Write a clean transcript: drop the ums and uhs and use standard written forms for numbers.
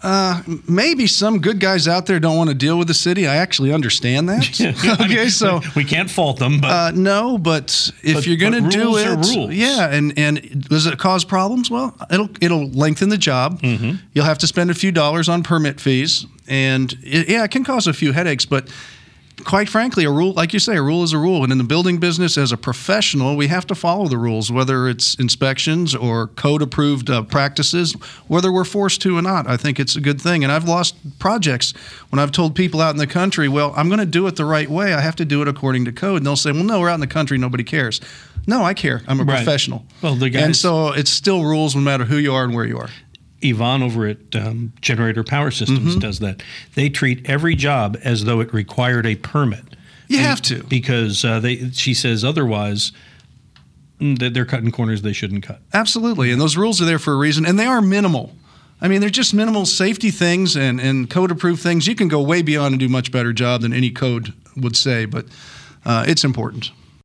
Maybe some good guys out there don't want to deal with the city. I actually understand that. Okay, so we can't fault them, but no. But if you're going to do it, rules. yeah. And does it cause problems? Well, it'll lengthen the job. Mm-hmm. You'll have to spend a few dollars on permit fees, and it can cause a few headaches. But quite frankly, a rule, like you say, a rule is a rule. And in the building business, as a professional, we have to follow the rules, whether it's inspections or code-approved practices, whether we're forced to or not. I think it's a good thing. And I've lost projects when I've told people out in the country, well, I'm going to do it the right way. I have to do it according to code. And they'll say, well, no, we're out in the country. Nobody cares. No, I care. I'm a professional. Well, the guys, and so it's still rules no matter who you are and where you are. Yvonne over at Generator Power Systems does that. They treat every job as though it required a permit. You have to. Because she says otherwise they're cutting corners they shouldn't cut. Absolutely. And those rules are there for a reason. And they are minimal. I mean, they're just minimal safety things and code-approved things. You can go way beyond and do a much better job than any code would say. But it's important.